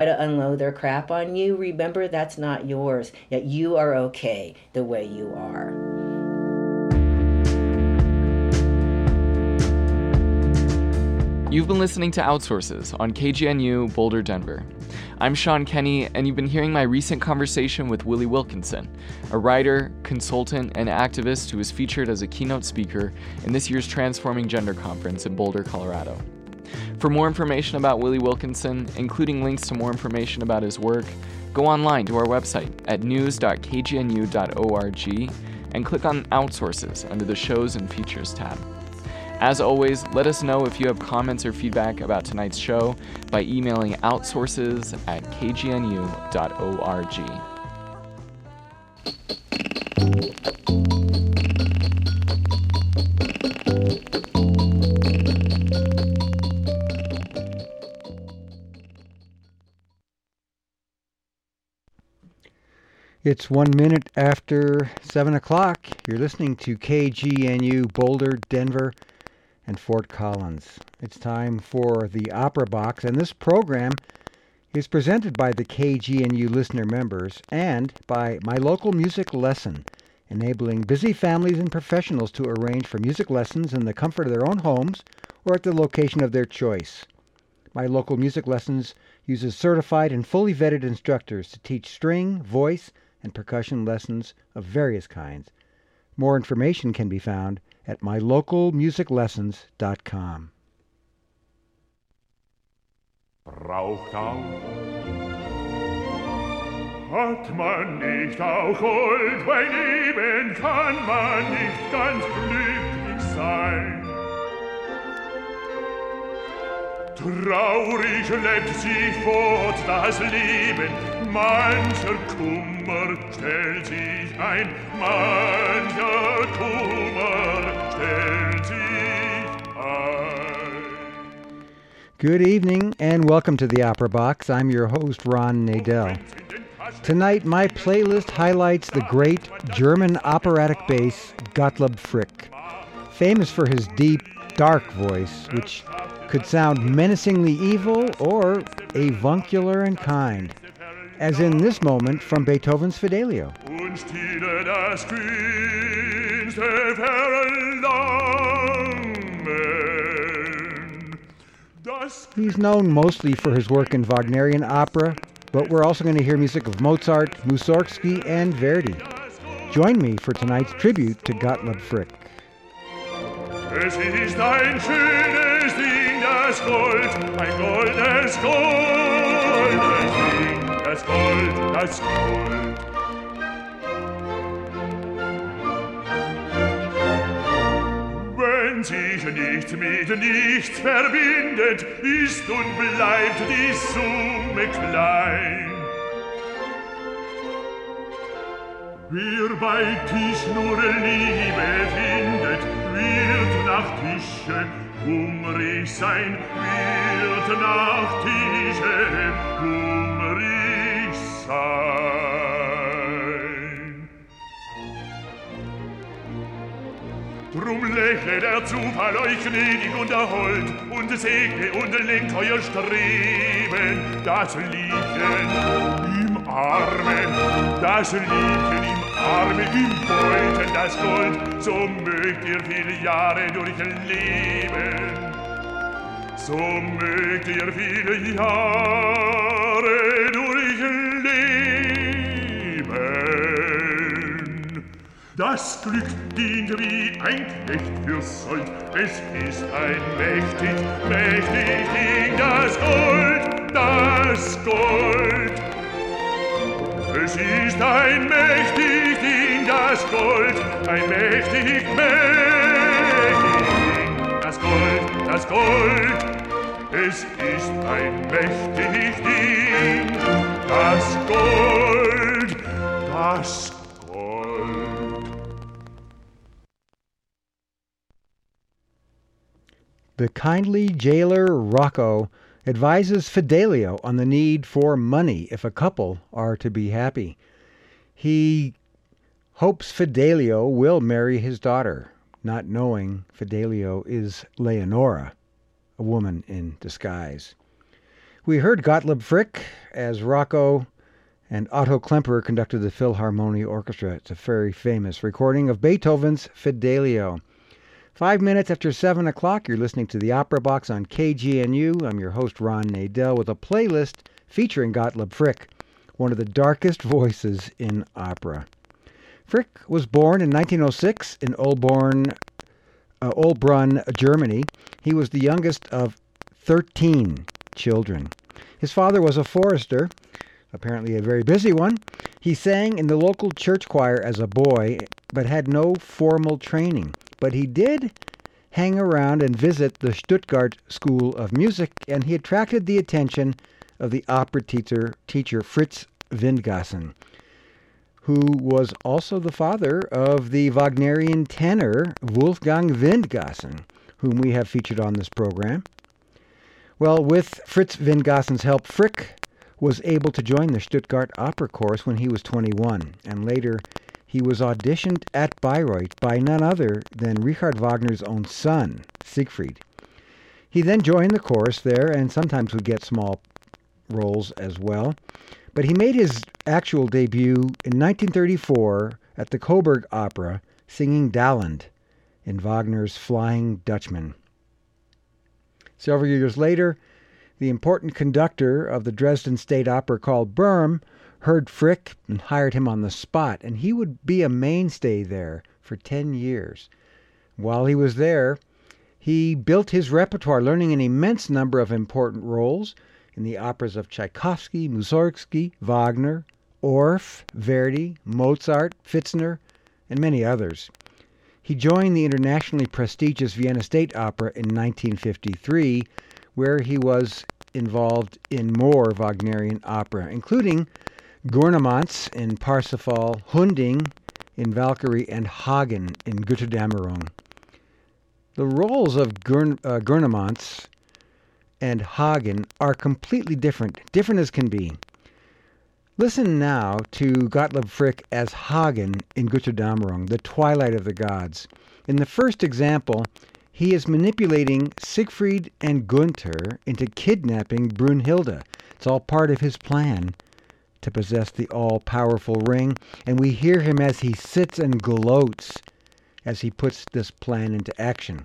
to unload their crap on you, remember that's not yours. That you are okay the way you are. You've been listening to Outsources on KGNU Boulder, Denver. I'm Sean Kenny, and you've been hearing my recent conversation with Willie Wilkinson, a writer, consultant, and activist who was featured as a keynote speaker in this year's Transforming Gender Conference in Boulder, Colorado. For more information about Willie Wilkinson, including links to more information about his work, go online to our website at news.kgnu.org and click on Outsources under the Shows and Features tab. As always, let us know if you have comments or feedback about tonight's show by emailing outsources@kgnu.org. It's 1 minute after 7 o'clock. You're listening to KGNU Boulder, Denver, and Fort Collins. It's time for the Opera Box, and this program is presented by the KGNU listener members and by My Local Music Lesson, enabling busy families and professionals to arrange for music lessons in the comfort of their own homes or at the location of their choice. My Local Music Lessons uses certified and fully vetted instructors to teach string, voice, and percussion lessons of various kinds. More information can be found at mylocalmusiclessons.com. Raucht auf. Hat man nicht auch Gold, bei Leben kann man nicht ganz glücklich sein. Traurig lebt sich fort das Leben, mancher Kummer stellt sich ein, mancher Kummer stellt sich ein. Good evening and welcome to the Opera Box. I'm your host, Ron Nadel. Tonight, my playlist highlights the great German operatic bass Gottlob Frick, famous for his deep, dark voice, which could sound menacingly evil or avuncular and kind, as in this moment from Beethoven's Fidelio. He's known mostly for his work in Wagnerian opera, but we're also going to hear music of Mozart, Mussorgsky, and Verdi. Join me for tonight's tribute to Gottlob Frick. Es ist ein schönes Ding, das Gold, ein goldenes Ding, das Gold, das Gold. Wenn sich nicht mit nichts verbindet, ist und bleibt die Summe klein. Wer bei Tisch nur Liebe findet, wird nach Tische hungrig sein, wird nach Tische hungrig sein. Drum lächle der Zufall euch gnädig und erhold und segne und lenkt euer Streben, das Liebchen im Armen, das Liebchen im Arme, im Beuten das Gold, so mögt ihr viele Jahre durchleben. So mögt ihr viele Jahre durchleben. Das Glück dient wie ein Knecht für Sold, es ist ein mächtig, mächtig Ding, das Gold, das Gold. Es ist ein mächtig Ding, das Gold, ein mächtig, mächtig Ding, das Gold, das Gold. Es ist ein mächtig Ding, das Gold, das Gold. The kindly jailer Rocco advises Fidelio on the need for money if a couple are to be happy. He hopes Fidelio will marry his daughter, not knowing Fidelio is Leonora, a woman in disguise. We heard Gottlieb Frick as Rocco and Otto Klemperer conducted the Philharmonia Orchestra. It's a very famous recording of Beethoven's Fidelio. 5 minutes after 7 o'clock, you're listening to the Opera Box on KGNU. I'm your host, Ron Nadel, with a playlist featuring Gottlieb Frick, one of the darkest voices in opera. Frick was born in 1906 in Olbrunn, Germany. He was the youngest of 13 children. His father was a forester, apparently a very busy one. He sang in the local church choir as a boy, but had no formal training. But he did hang around and visit the Stuttgart School of Music, and he attracted the attention of the opera teacher Fritz Windgassen, who was also the father of the Wagnerian tenor Wolfgang Windgassen, whom we have featured on this program. Well, with Fritz Windgassen's help, Frick was able to join the Stuttgart Opera Chorus when he was 21, and later he was auditioned at Bayreuth by none other than Richard Wagner's own son, Siegfried. He then joined the chorus there and sometimes would get small roles as well. But he made his actual debut in 1934 at the Coburg Opera, singing Dalland in Wagner's Flying Dutchman. Several years later, the important conductor of the Dresden State Opera, Karl Böhm, heard Frick and hired him on the spot, and he would be a mainstay there for 10 years. While he was there, he built his repertoire, learning an immense number of important roles in the operas of Tchaikovsky, Mussorgsky, Wagner, Orff, Verdi, Mozart, Pfitzner, and many others. He joined the internationally prestigious Vienna State Opera in 1953, where he was involved in more Wagnerian opera, including Gurnemanz in Parsifal, Hunding in Valkyrie, and Hagen in Götterdämmerung. The roles of Gurnemanz and Hagen are completely different as can be. Listen now to Gottlieb Frick as Hagen in Götterdämmerung, the Twilight of the Gods. In the first example, he is manipulating Siegfried and Gunther into kidnapping Brunhilde. It's all part of his plan to possess the all-powerful ring, and we hear him as he sits and gloats as he puts this plan into action.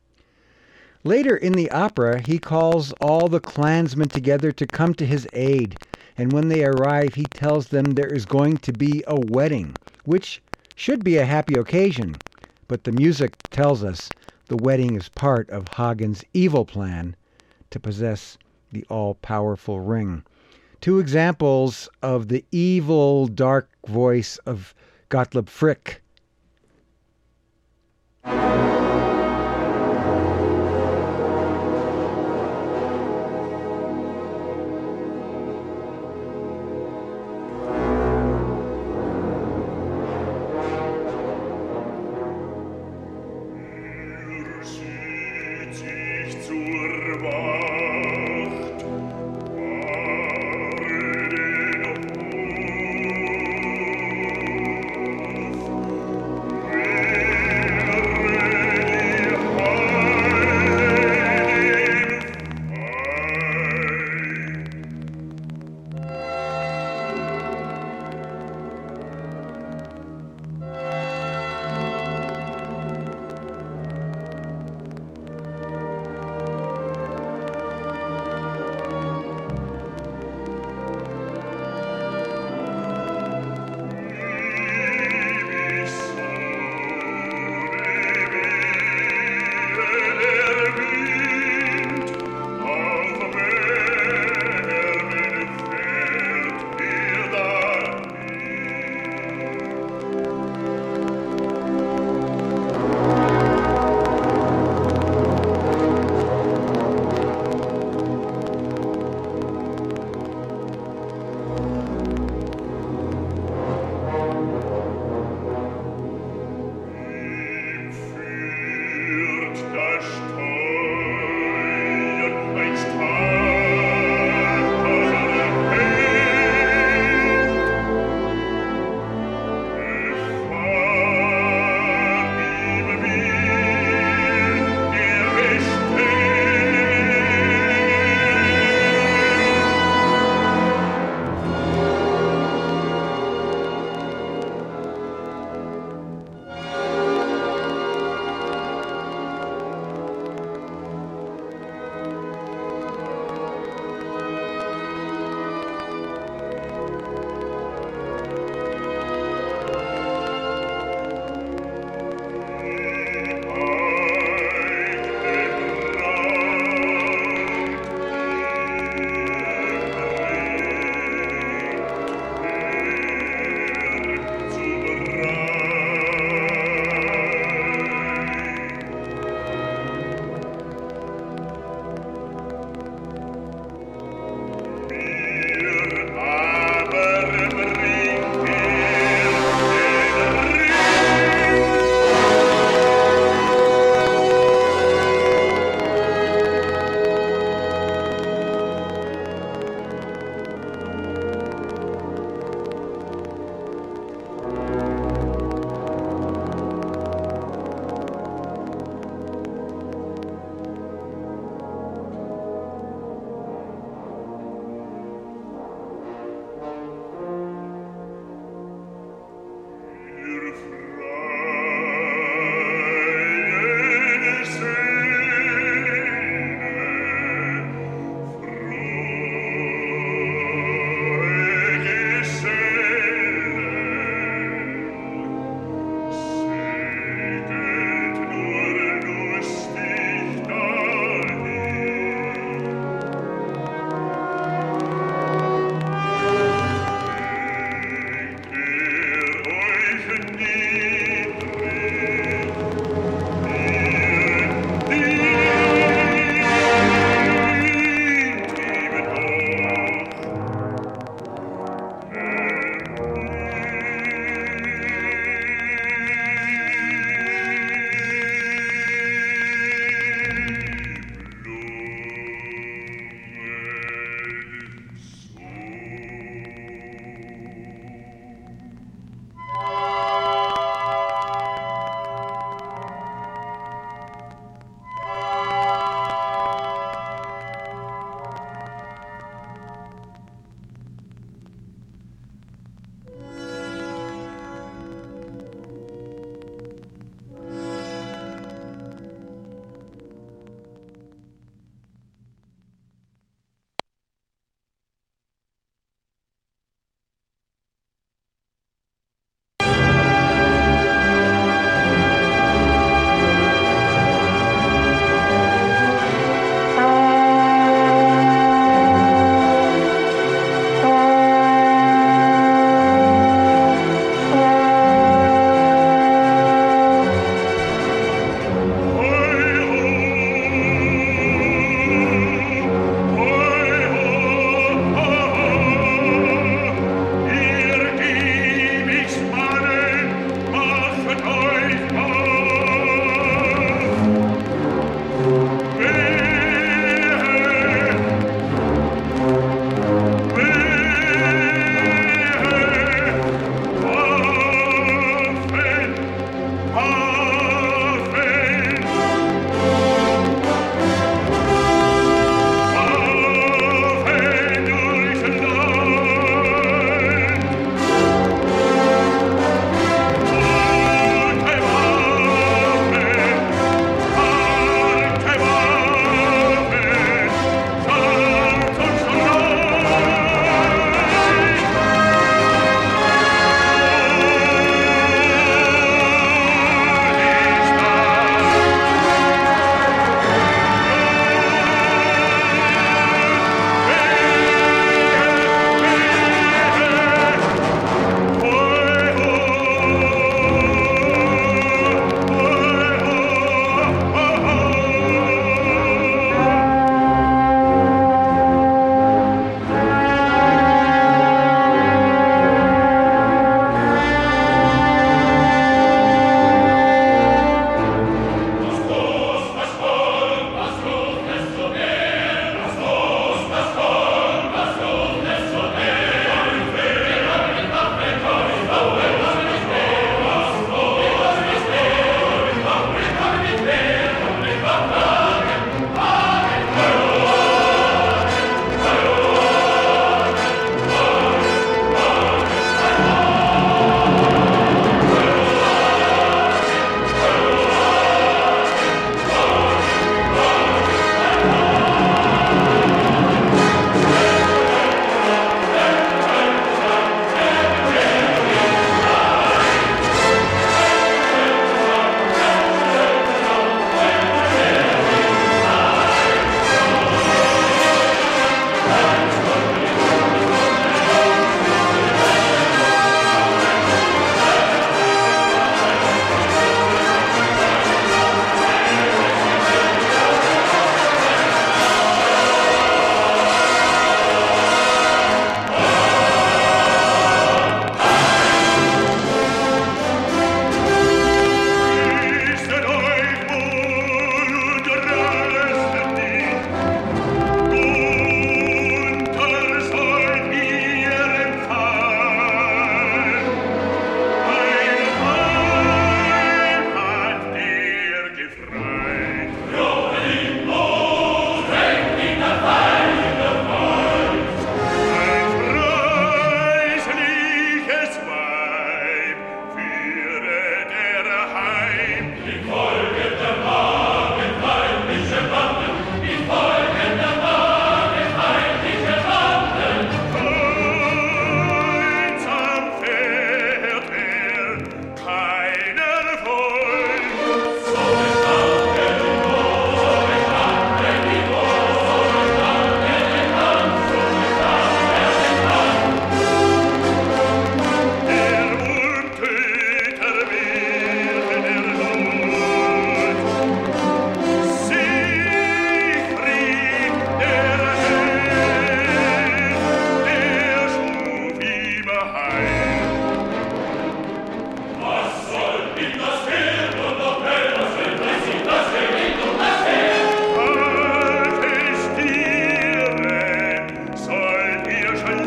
Later in the opera, he calls all the clansmen together to come to his aid, and when they arrive, he tells them there is going to be a wedding, which should be a happy occasion, but the music tells us the wedding is part of Hagen's evil plan to possess the all-powerful ring. Two examples of the evil, dark voice of Gottlieb Frick.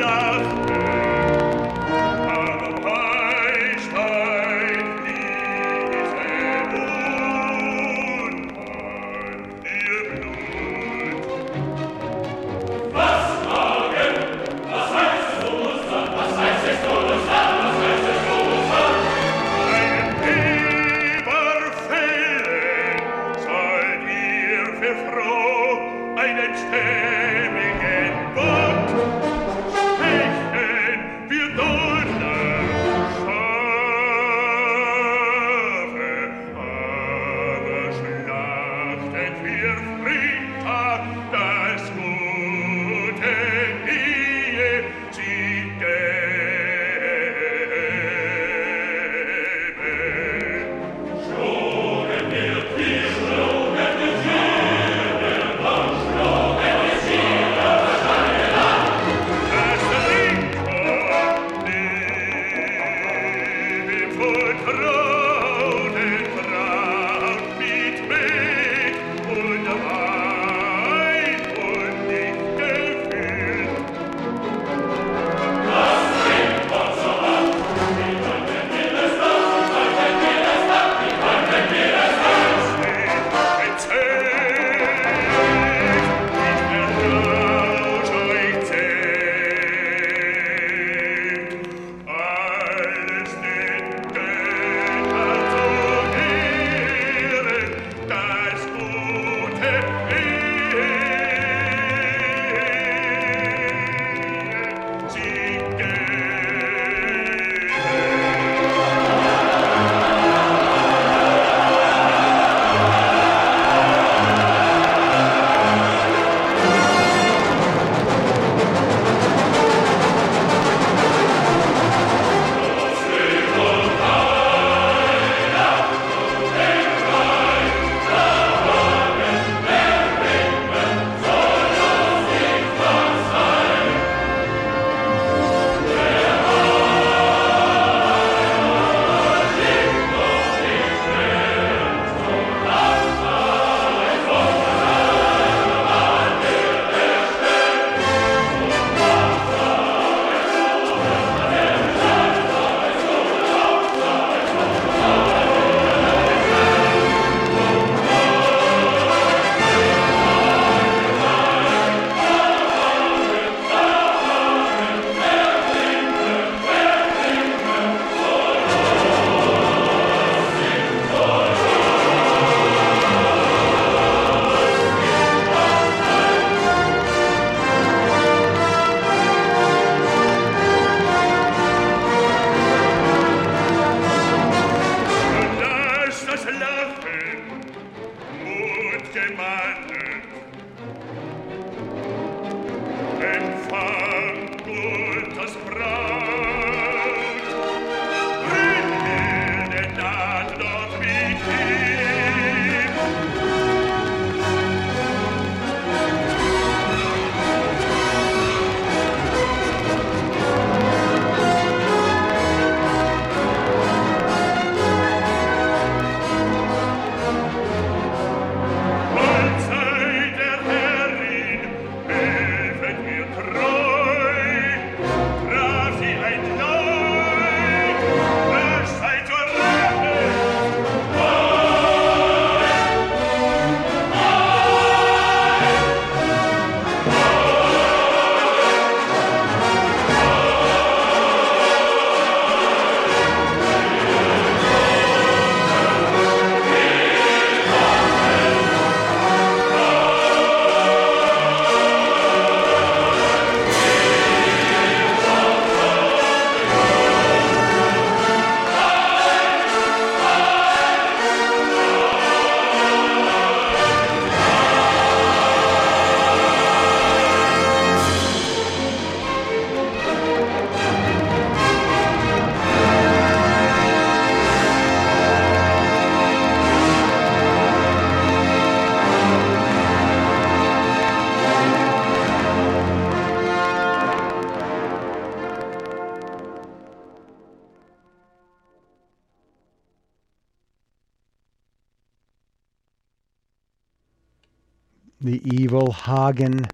the evil Hagen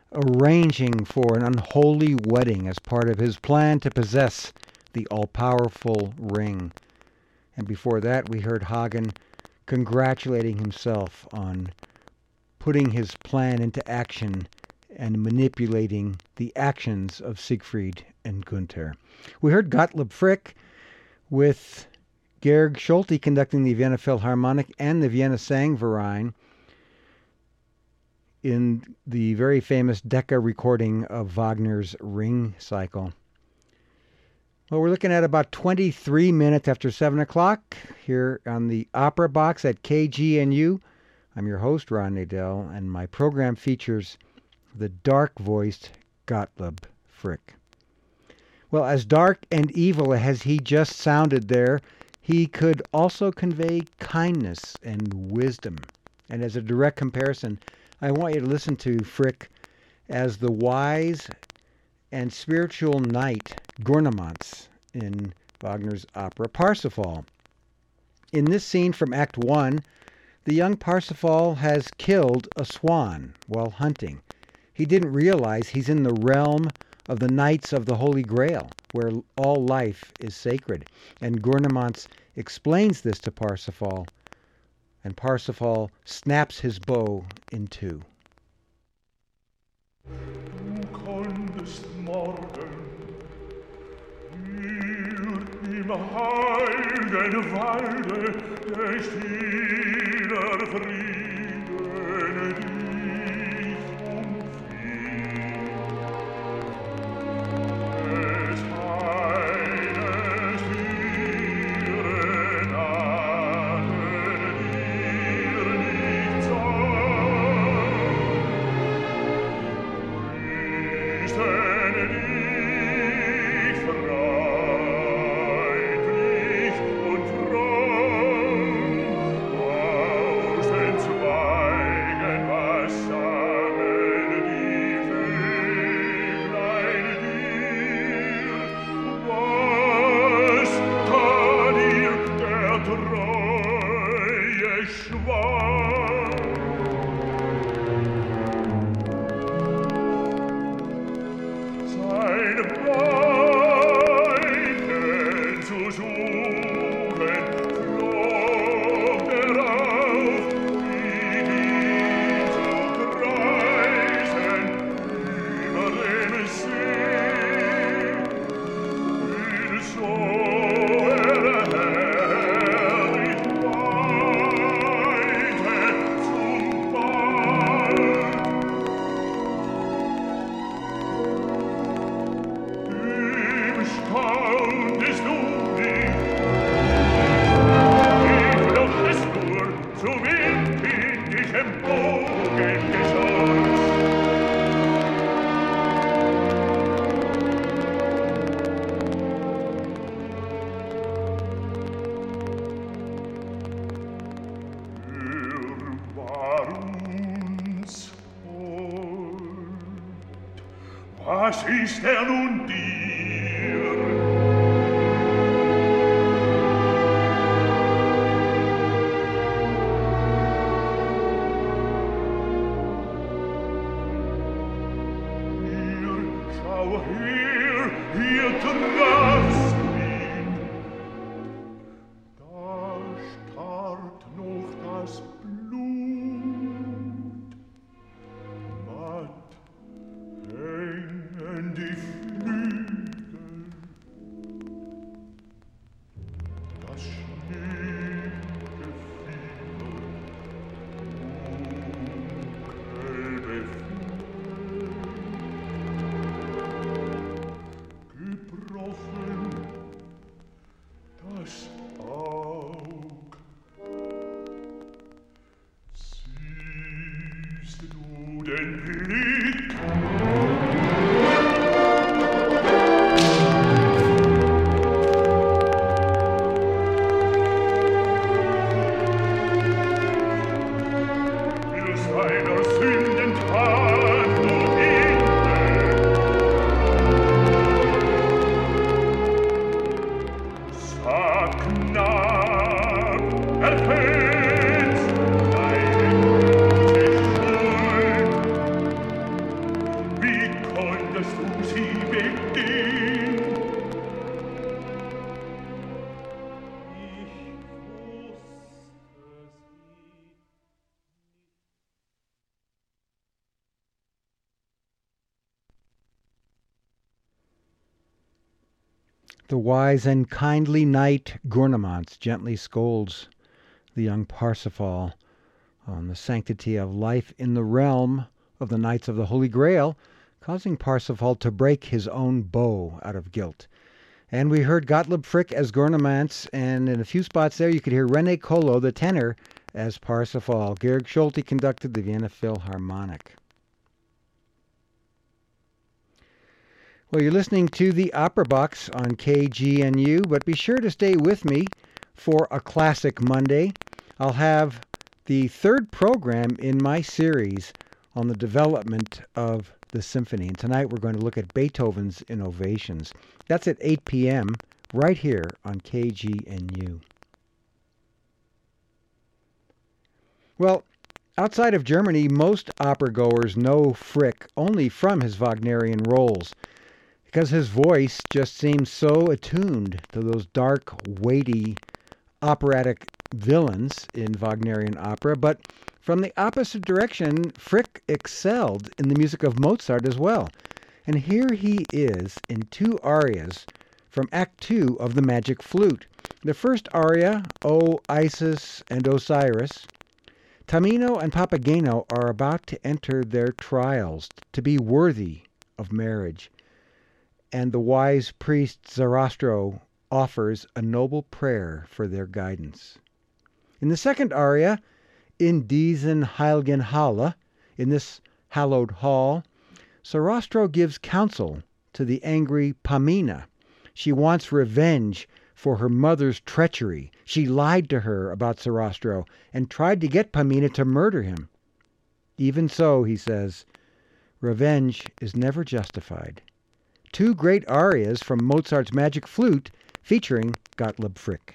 arranging for an unholy wedding as part of his plan to possess the all-powerful ring. And before that, we heard Hagen congratulating himself on putting his plan into action and manipulating the actions of Siegfried and Gunther. We heard Gottlieb Frick with Georg Solti conducting the Vienna Philharmonic and the Vienna Sangverein in the very famous Decca recording of Wagner's Ring Cycle. Well, we're looking at about 23 minutes after 7 o'clock here on the Opera Box at KGNU. I'm your host, Ron Nadell, and my program features the dark-voiced Gottlieb Frick. Well, as dark and evil as he just sounded there, he could also convey kindness and wisdom. And as a direct comparison, I want you to listen to Frick as the wise and spiritual knight Gurnemanz in Wagner's opera Parsifal. In this scene from Act 1, the young Parsifal has killed a swan while hunting. He didn't realize he's in the realm of the Knights of the Holy Grail, where all life is sacred. And Gurnemanz explains this to Parsifal, and Parsifal snaps his bow in two. Du konntest morgen hier im heiligen Walde der stiller Frieden dich umfing. Es eines ihren Atem dir nicht sang. Grüßen dich freundlich und fromm aus den Zweigen, was sangen die Vöglein dir? Was tat dir der treue Schwan? Sein Weiten zu suchen, flog auf, wie ihn zu kreisen über dem See. In so herrlich weite zum Wald. Im staunest du nicht, ich flochtest nur, so wild bin ich im Bogen geschossen. War uns hold. Was ist nun dir? Schau her, hier trafst ihn. Da starrt noch das Blut. Matt hängen die Flügel. Das Schneegefieder dunkel gebrochen, das Aug. Siehst du den Blick? Willst deiner Sünden Tat nur hinten? Sag knapp, erfällst deine große Schuld. The wise and kindly knight Gurnemanz gently scolds the young Parsifal on the sanctity of life in the realm of the Knights of the Holy Grail, causing Parsifal to break his own bow out of guilt. And we heard Gottlieb Frick as Gurnemanz, and in a few spots there you could hear René Colo, the tenor, as Parsifal. Georg Solti conducted the Vienna Philharmonic. Well, you're listening to the Opera Box on KGNU, but be sure to stay with me for a Classic Monday. I'll have the third program in my series on the development of the symphony. And tonight we're going to look at Beethoven's Innovations. That's at 8 p.m. right here on KGNU. Well, outside of Germany, most opera goers know Frick only from his Wagnerian roles, because his voice just seems so attuned to those dark, weighty, operatic villains in Wagnerian opera. But from the opposite direction, Frick excelled in the music of Mozart as well. And here he is in two arias from Act 2 of The Magic Flute. The first aria, O Isis and Osiris. Tamino and Papageno are about to enter their trials to be worthy of marriage. And the wise priest Zarastro offers a noble prayer for their guidance. In the second aria, In diesen heiligen Halle, in this hallowed hall, Sarastro gives counsel to the angry Pamina. She wants revenge for her mother's treachery. She lied to her about Sarastro and tried to get Pamina to murder him. Even so, he says, revenge is never justified. Two great arias from Mozart's Magic Flute featuring Gottlieb Frick.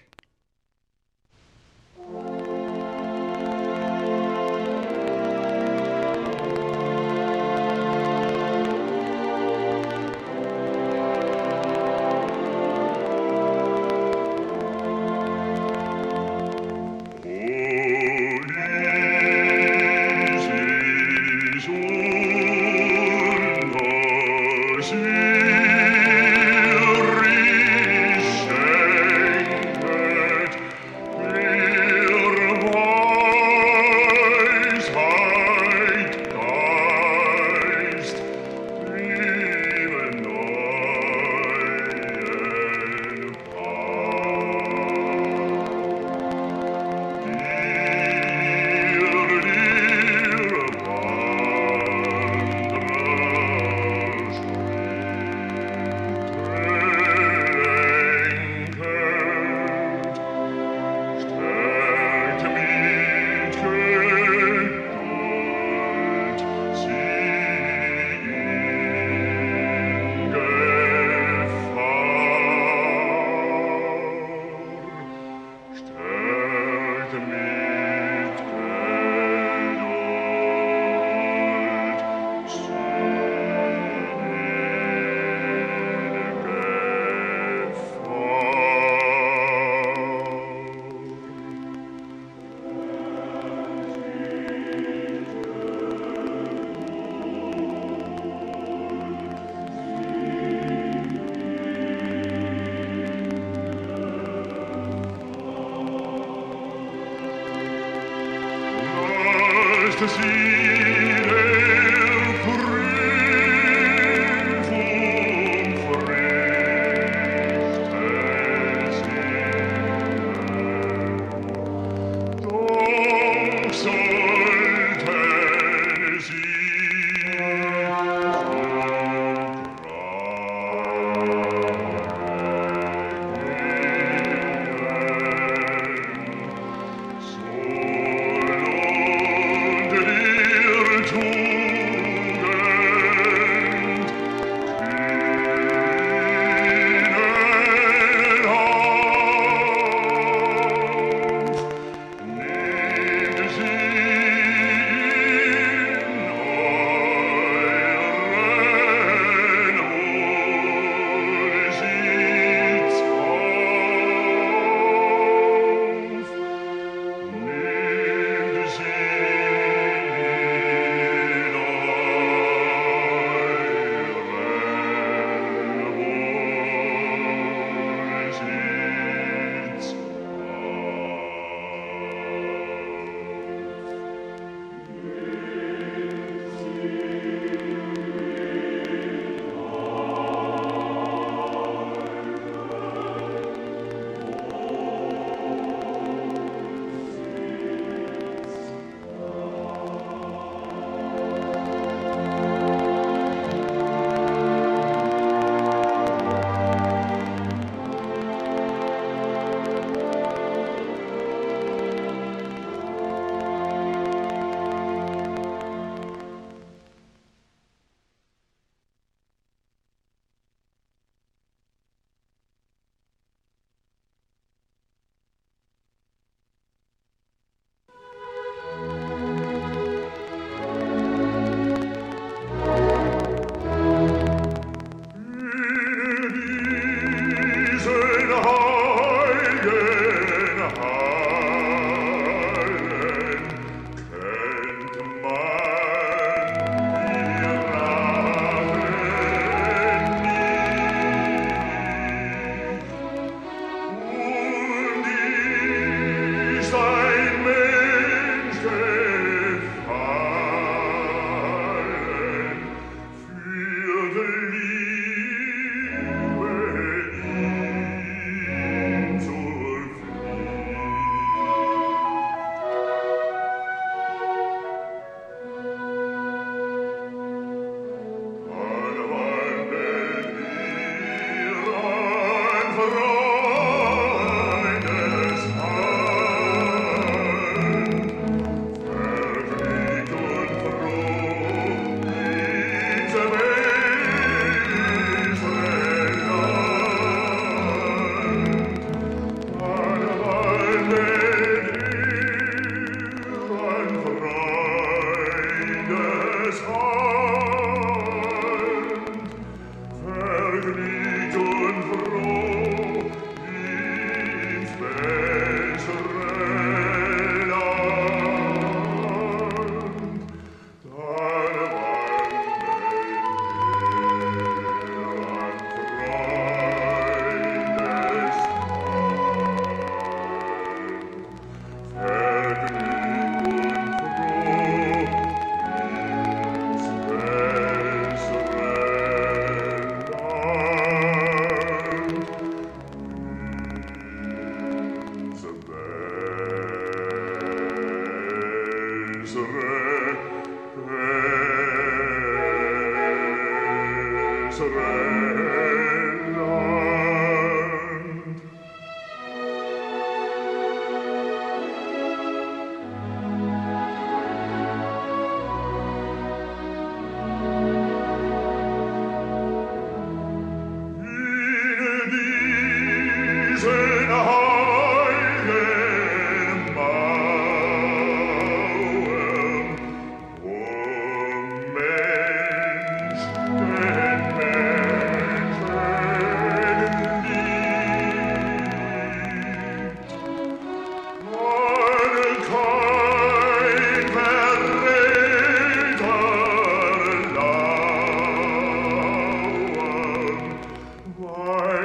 Did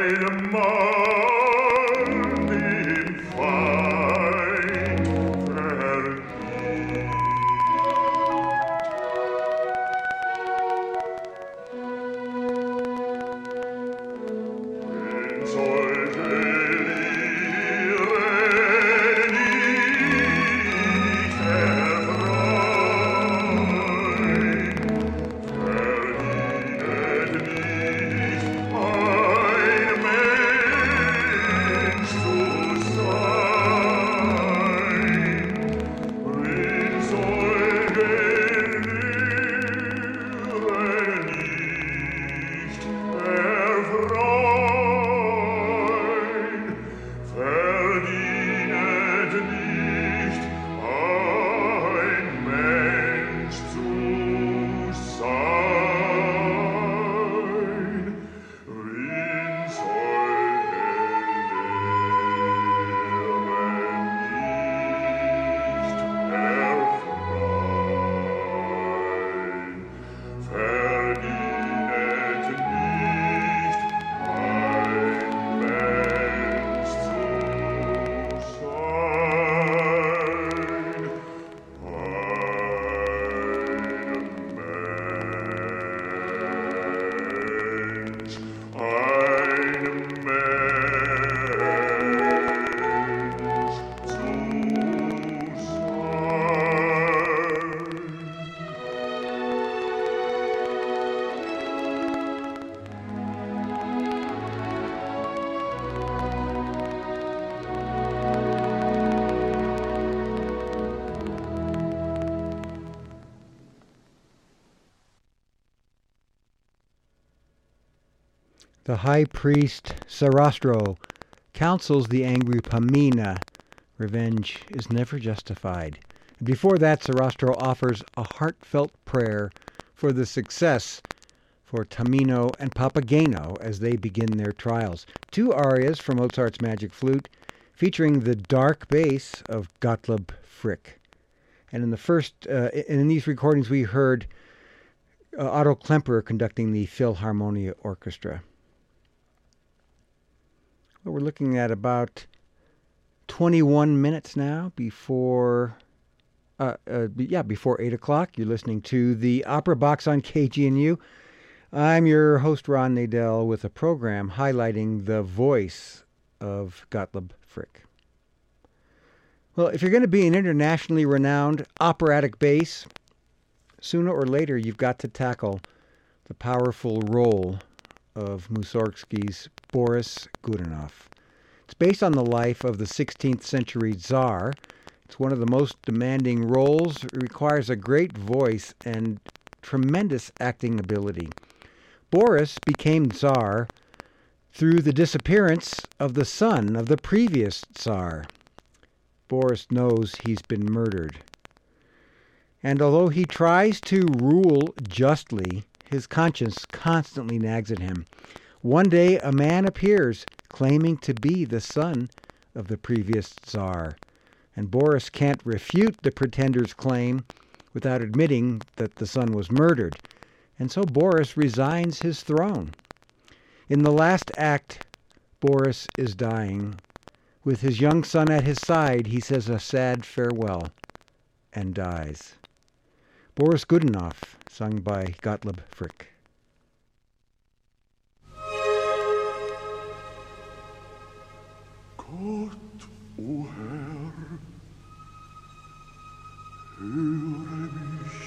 The high priest Sarastro counsels the angry Pamina. Revenge is never justified. Before that, Sarastro offers a heartfelt prayer for the success for Tamino and Papageno as they begin their trials. Two arias from Mozart's Magic Flute featuring the dark bass of Gottlob Frick. And in these recordings we heard Otto Klemperer conducting the Philharmonia Orchestra. Well, we're looking at about 21 minutes now before 8 o'clock. You're listening to the Opera Box on KGNU. I'm your host, Ron Nadel, with a program highlighting the voice of Gottlob Frick. Well, if you're going to be an internationally renowned operatic bass, sooner or later you've got to tackle the powerful role of Mussorgsky's Boris Godunov. It's based on the life of the 16th century Tsar. It's one of the most demanding roles. It requires a great voice and tremendous acting ability. Boris became Tsar through the disappearance of the son of the previous Tsar. Boris knows he's been murdered. And although he tries to rule justly, his conscience constantly nags at him. One day a man appears claiming to be the son of the previous Tsar, and Boris can't refute the pretender's claim without admitting that the son was murdered, and so Boris resigns his throne. In the last act, Boris is dying. With his young son at his side, he says a sad farewell and dies. Boris Godunov, sung by Gottlob Frick. Gott, o Herr, höre mich.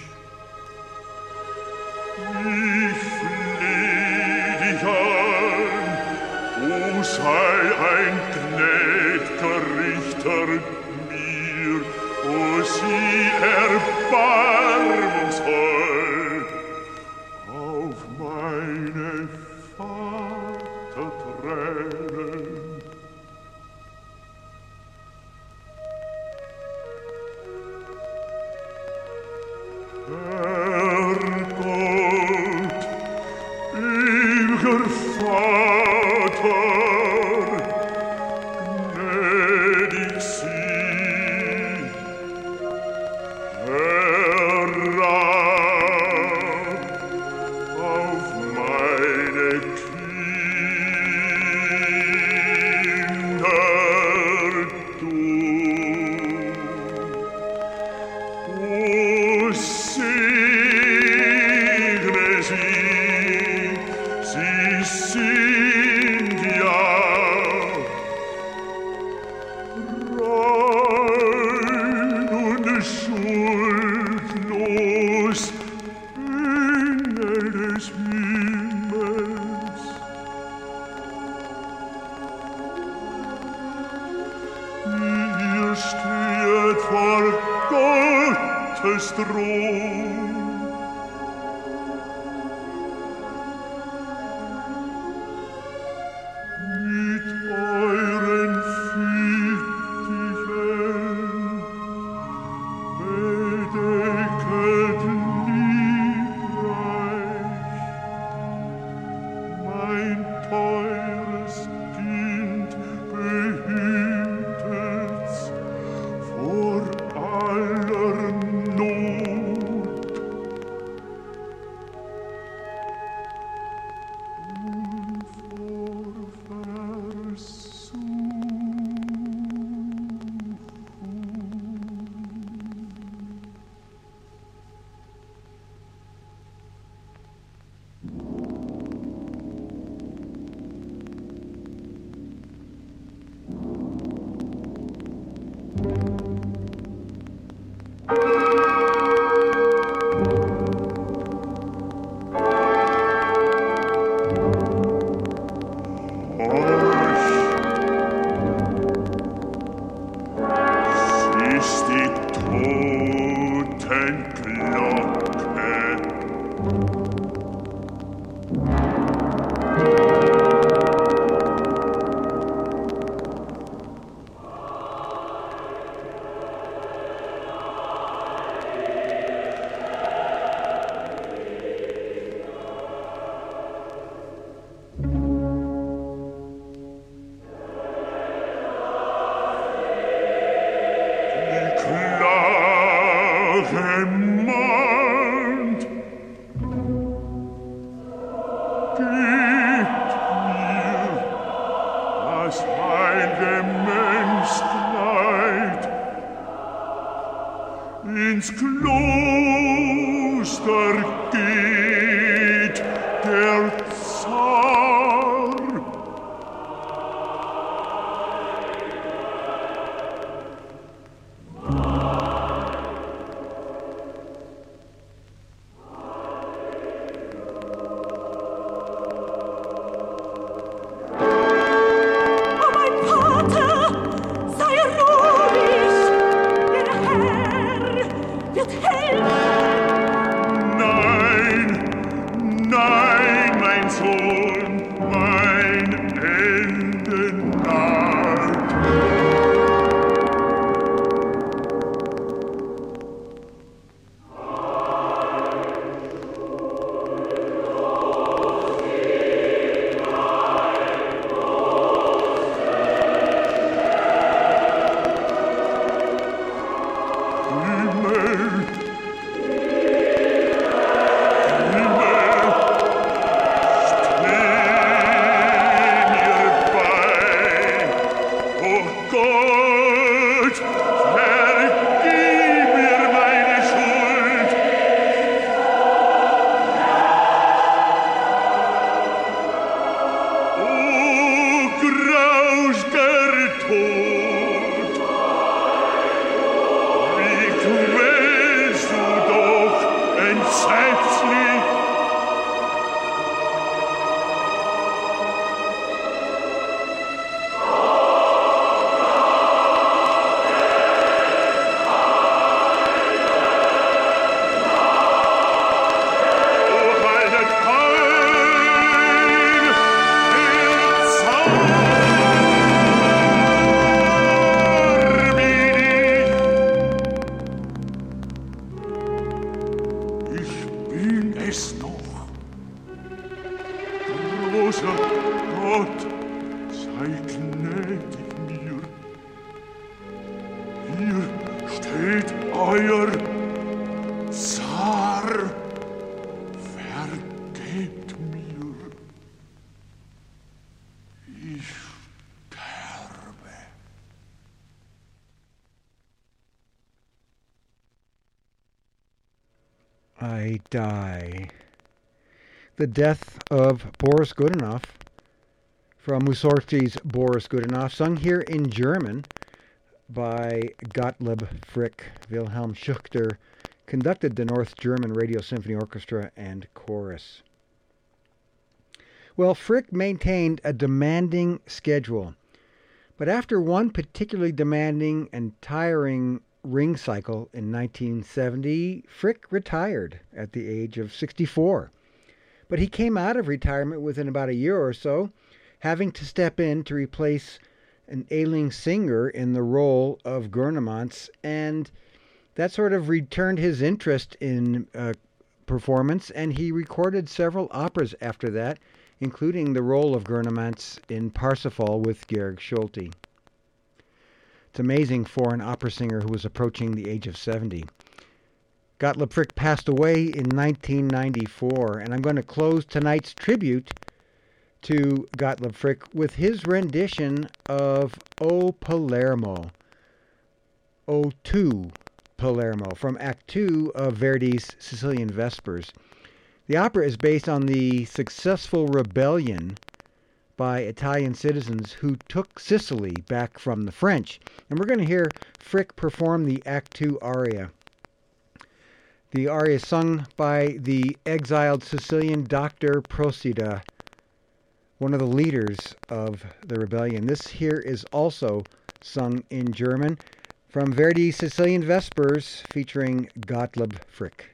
Ich fleh dich an, o sei ein gnäd'ger Richter mir, o sieh erbarmungsvoll auf meine Vatertränen. Herr Gott, ewiger Vater, gnädig sieh, herab auf meine Knie. Gottes Thron. Mit euren Fittichen bedecket liebreich mein teures Kind, behütet's vor aller Not. Und vor Versuchung. Es ist die Totenglocke. Mahnt. Gebt mir das heile Mönchskleid, ins Kloster geht der Zar. Nein, nein, mein Sohn, mein Ende naht. Gott, vergib mir meine Schuld. O grausger Tod, wie quälst du doch entsetzlich. Großer Gott, sei gnädig mir. Hier steht euer Zar. Vergebt mir. Ich sterbe. I die. The death of Boris Godunov from Mussorgsky's Boris Godunov, sung here in German by Gottlieb Frick. Wilhelm Schuchter conducted the North German Radio Symphony Orchestra and Chorus. Well, Frick maintained a demanding schedule, but after one particularly demanding and tiring ring cycle in 1970, Frick retired at the age of 64. But he came out of retirement within about a year or so, having to step in to replace an ailing singer in the role of Gurnemanz, and that sort of returned his interest in performance, and he recorded several operas after that, including the role of Gurnemanz in Parsifal with Georg Solti. It's amazing for an opera singer who was approaching the age of 70. Gottlob Frick passed away in 1994, and I'm going to close tonight's tribute to Gottlob Frick with his rendition of O Palermo, O2 Palermo, from Act 2 of Verdi's Sicilian Vespers. The opera is based on the successful rebellion by Italian citizens who took Sicily back from the French. And we're going to hear Frick perform the Act 2 aria. The aria is sung by the exiled Sicilian Dr. Procida, one of the leaders of the rebellion. This here is also sung in German from Verdi's Sicilian Vespers, featuring Gottlob Frick.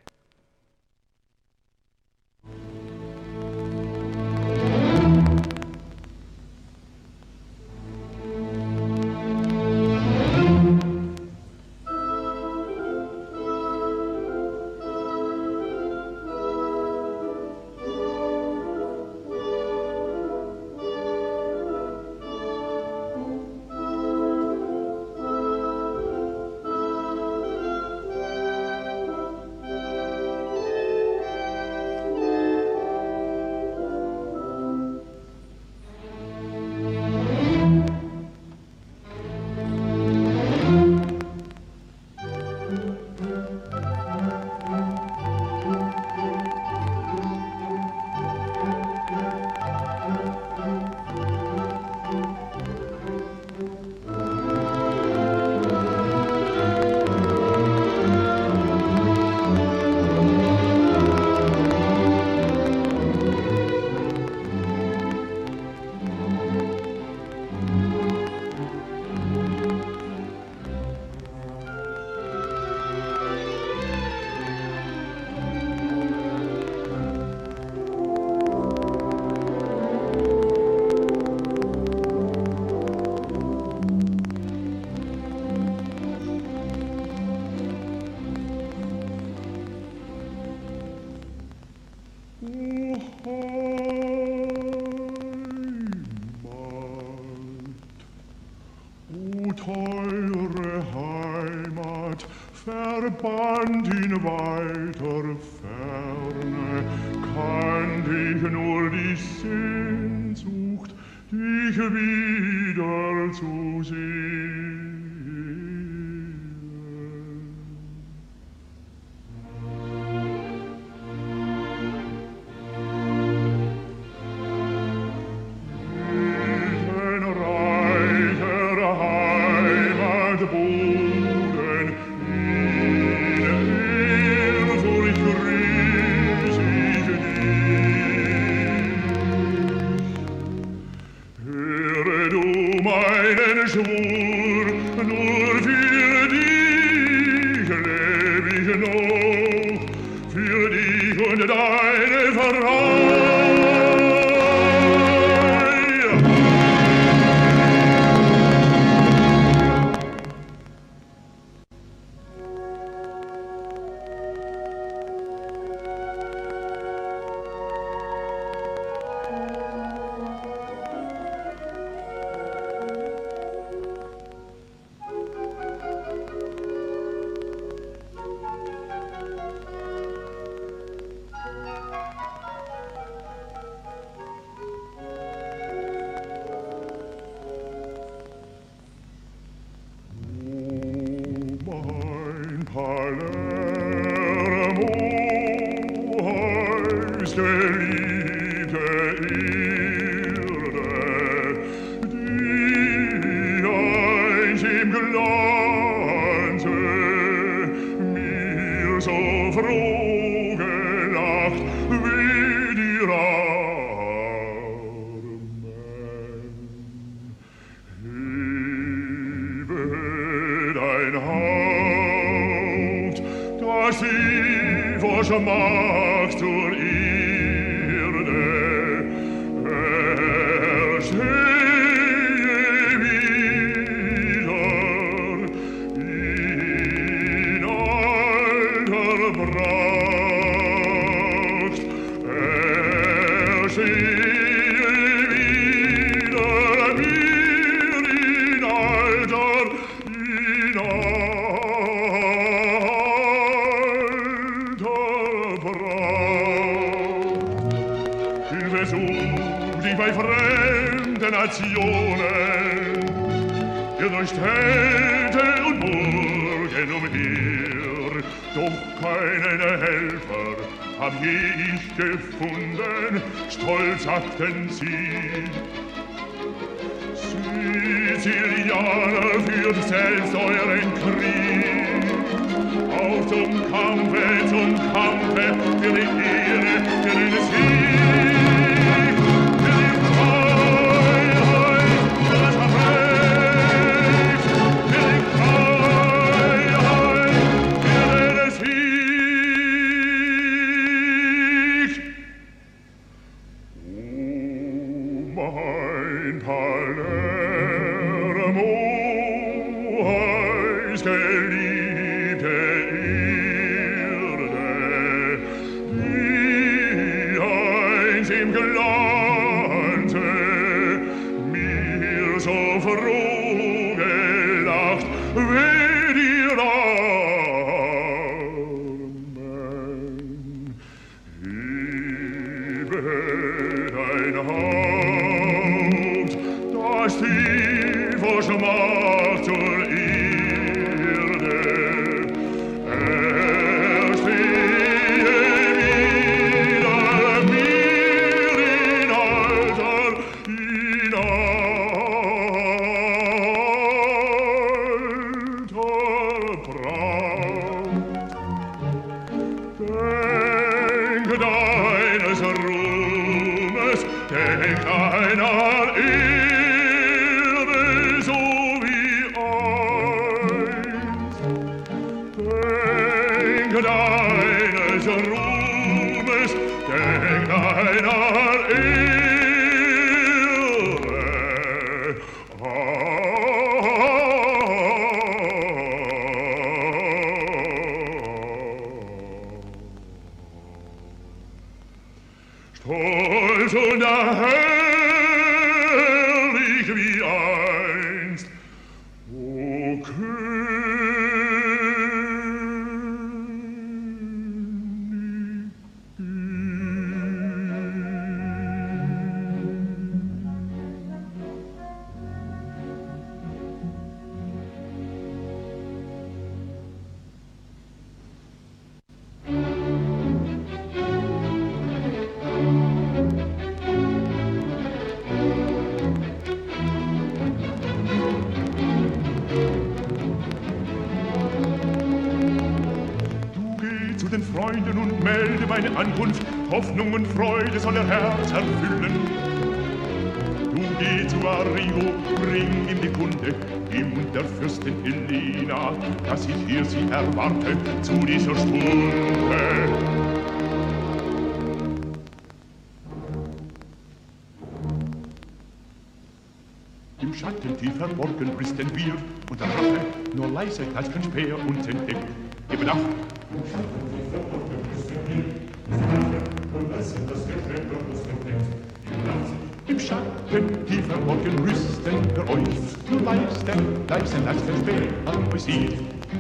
Teure Heimat, verbannt in weiter Ferne, kann dich nur die Sehnsucht, dich wieder zu sehen. Dein Haar Schmach zur Erde, erstehe wieder in alter Pracht, erstehe wieder mir in alter bei fremden Nationen, ihr durch Städte und Burgen umher, doch keinen Helfer hab je ich gefunden, stolz sagten sie. Sizilianer führt selbst euren Krieg, auch zum Kampfe, für die Ehre, für den Sieg. Stolz und herrlich wie einst, o meine Ankunft, Hoffnung und Freude soll ihr Herz erfüllen. Du geh zu Arrigo, bring ihm die Kunde, ihm und der Fürstin Helena, dass ich hier sie erwarte zu dieser Stunde. Im Schatten tief verborgen rüsten wir, und der Rache nur leise als kein Speer uns entdeckt. Gebe nach! Im Schatten tief verborgen rüsten wir euch, nur leise als kein Speer uns sieht.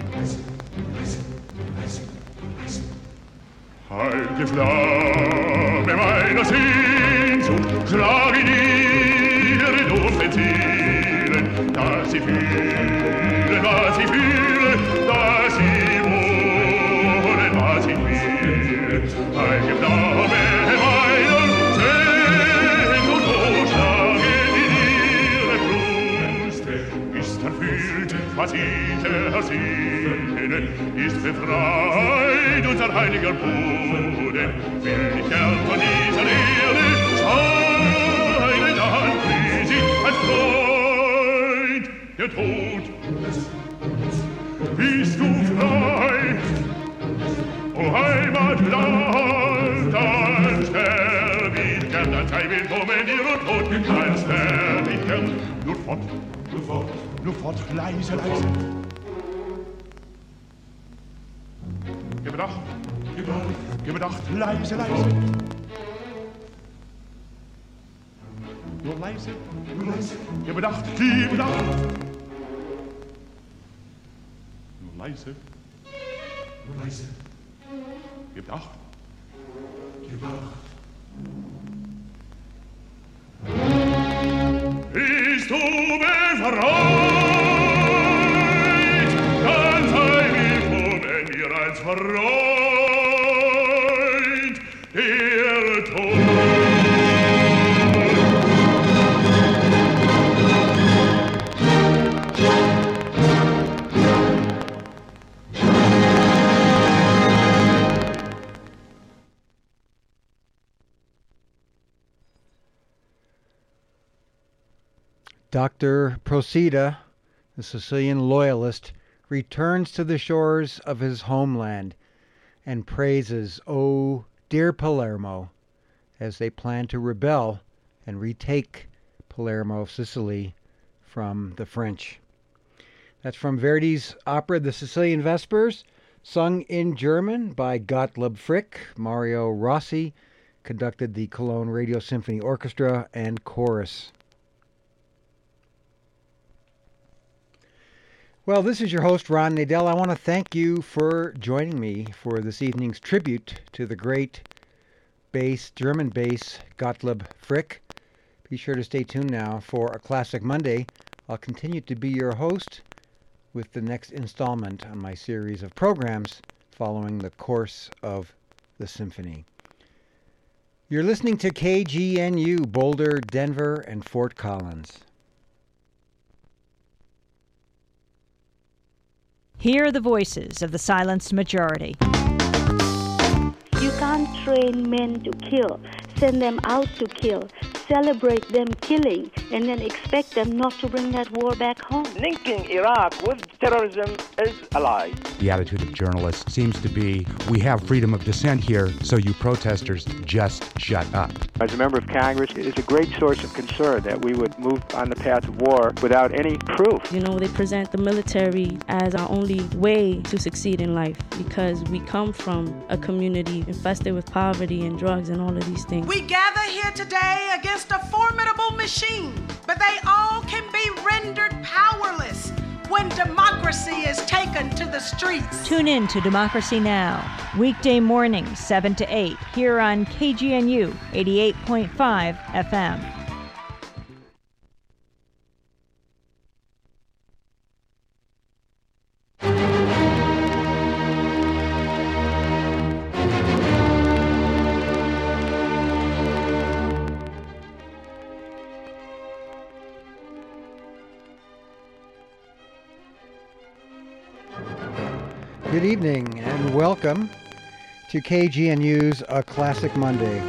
Heilige Flamme meiner Sehnsucht, schlag in ihre dunklen Seelen, dass sie fühlen, was sie fühlen, dass sie wohnen, was sie will. Heilige Flamme meiner Sehnsucht, schlag in ihre Brust, ist erfüllt, was ich ersehne, ist befreit unser heiliger Boden, will ich gern von dieser Erde scheinen, dann wie sie als Freund der Tod. Bist du frei, o O Heimatland, dann sterb ich gern, dann sei willkommen dir und tot, dann sterb ich gern. Nur fort, nur fort, nur fort, leise, leise. Gib mir Acht, gib mir Acht, leise, leise. Nur leise, nur leise. Gib mir Acht, gib mir Acht. Nur leise, nur leise. Gib mir Acht, gib mir Acht. Bist du befreit, dann sei willkommen mir als Freund, der Tod. Dr. Procida, the Sicilian loyalist, returns to the shores of his homeland and praises, "O dear Palermo," as they plan to rebel and retake Palermo, Sicily, from the French. That's from Verdi's opera The Sicilian Vespers, sung in German by Gottlieb Frick. Mario Rossi conducted the Cologne Radio Symphony Orchestra and Chorus. Well, this is your host, Ron Nadel. I want to thank you for joining me for this evening's tribute to the great German bass, Gottlieb Frick. Be sure to stay tuned now for a Classic Monday. I'll continue to be your host with the next installment on my series of programs following the course of the symphony. You're listening to KGNU, Boulder, Denver, and Fort Collins. Hear the voices of the silenced majority. You can't train men to kill, send them out to kill, celebrate them killing, and then expect them not to bring that war back home. Linking Iraq with terrorism is a lie. The attitude of journalists seems to be, we have freedom of dissent here, so you protesters just shut up. As a member of Congress, it is a great source of concern that we would move on the path of war without any proof. You know, they present the military as our only way to succeed in life because we come from a community infested with poverty and drugs and all of these things. We gather here today against a formidable machine, but they all can be rendered powerless when democracy is taken to the streets. Tune in to Democracy Now! Weekday mornings, 7 to 8, here on KGNU 88.5 FM. Good evening and welcome to KGNU's A Classic Monday.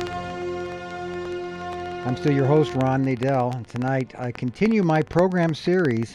I'm still your host, Ron Nadel, and tonight I continue my program series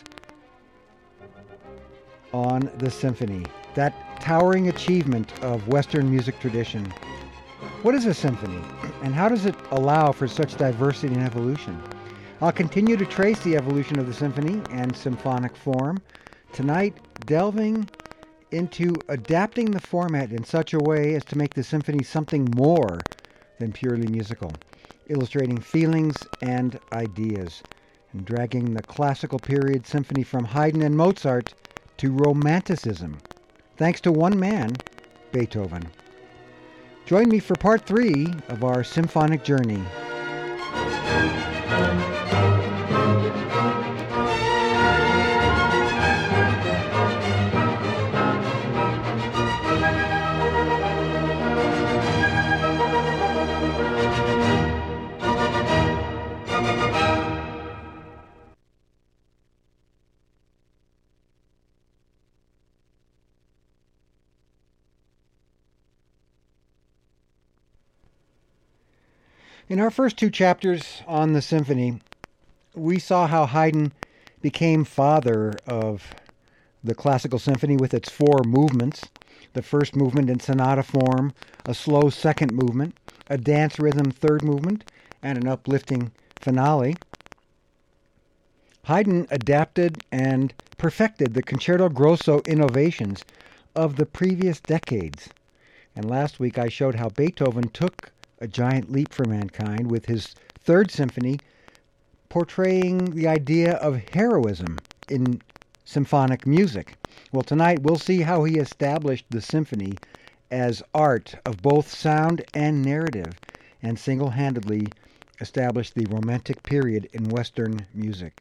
on the symphony, that towering achievement of Western music tradition. What is a symphony, and how does it allow for such diversity and evolution? I'll continue to trace the evolution of the symphony and symphonic form, tonight delving into adapting the format in such a way as to make the symphony something more than purely musical, illustrating feelings and ideas, and dragging the classical period symphony from Haydn and Mozart to Romanticism, thanks to one man, Beethoven. Join me for part 3 of our symphonic journey. In our first 2 chapters on the symphony, we saw how Haydn became father of the classical symphony with its 4 movements. the first movement in sonata form, a slow second movement, a dance rhythm third movement, and an uplifting finale. Haydn adapted and perfected the concerto grosso innovations of the previous decades. And last week I showed how Beethoven took a giant leap for mankind with his Third Symphony, portraying the idea of heroism in symphonic music. Well, tonight we'll see how he established the symphony as art of both sound and narrative, and single-handedly established the Romantic period in Western music.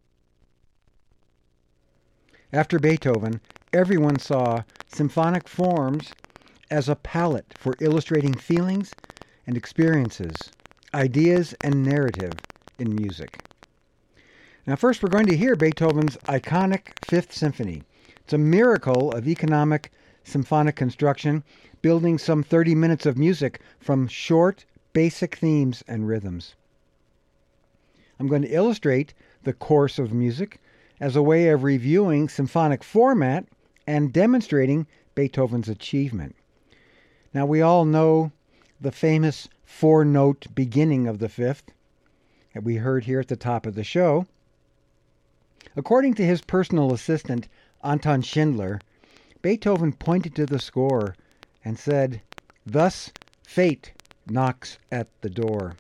After Beethoven, everyone saw symphonic forms as a palette for illustrating feelings and experiences, ideas and narrative in music. Now first we're going to hear Beethoven's iconic Fifth Symphony. It's a miracle of economic symphonic construction, building some 30 minutes of music from short, basic themes and rhythms. I'm going to illustrate the course of music as a way of reviewing symphonic format and demonstrating Beethoven's achievement. Now we all know the famous four-note beginning of the Fifth that we heard here at the top of the show. According to his personal assistant, Anton Schindler, Beethoven pointed to the score and said, "Thus fate knocks at the door."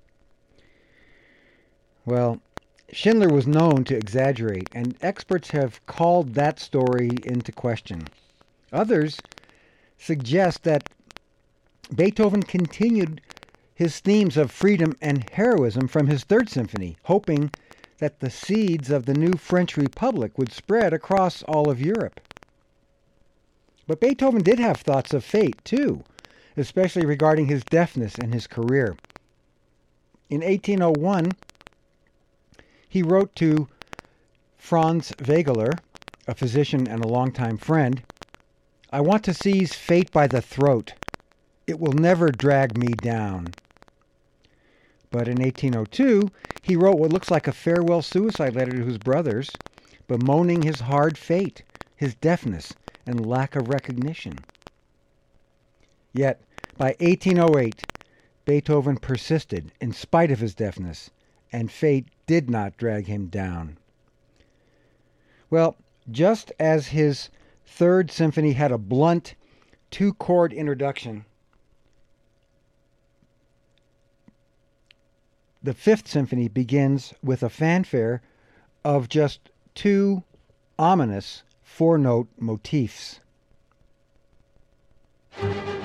Well, Schindler was known to exaggerate, and experts have called that story into question. Others suggest that Beethoven continued his themes of freedom and heroism from his Third Symphony, hoping that the seeds of the new French Republic would spread across all of Europe. But Beethoven did have thoughts of fate, too, especially regarding his deafness and his career. In 1801, he wrote to Franz Wegeler, a physician and a longtime friend, "I want to seize fate by the throat. It will never drag me down." But in 1802, he wrote what looks like a farewell suicide letter to his brothers, bemoaning his hard fate, his deafness, and lack of recognition. Yet, by 1808, Beethoven persisted in spite of his deafness, and fate did not drag him down. Well, just as his Third Symphony had a blunt, two-chord introduction, the Fifth Symphony begins with a fanfare of just two ominous four-note motifs.